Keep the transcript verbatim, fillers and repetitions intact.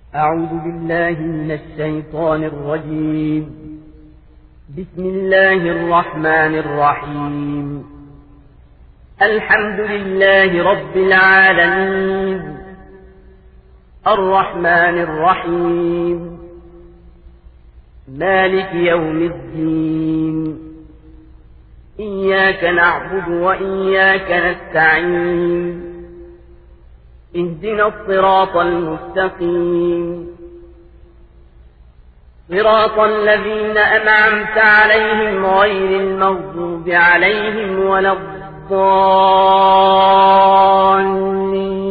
أعوذ بالله من الشيطان الرجيم. بسم الله الرحمن الرحيم. الحمد لله رب العالمين، الرحمن الرحيم، مالك يوم الدين. إياك نعبد وإياك نستعين. اهدنا الصراط المستقيم، صراط الذين أنعمت عليهم غير المغضوب عليهم ولا الضالين.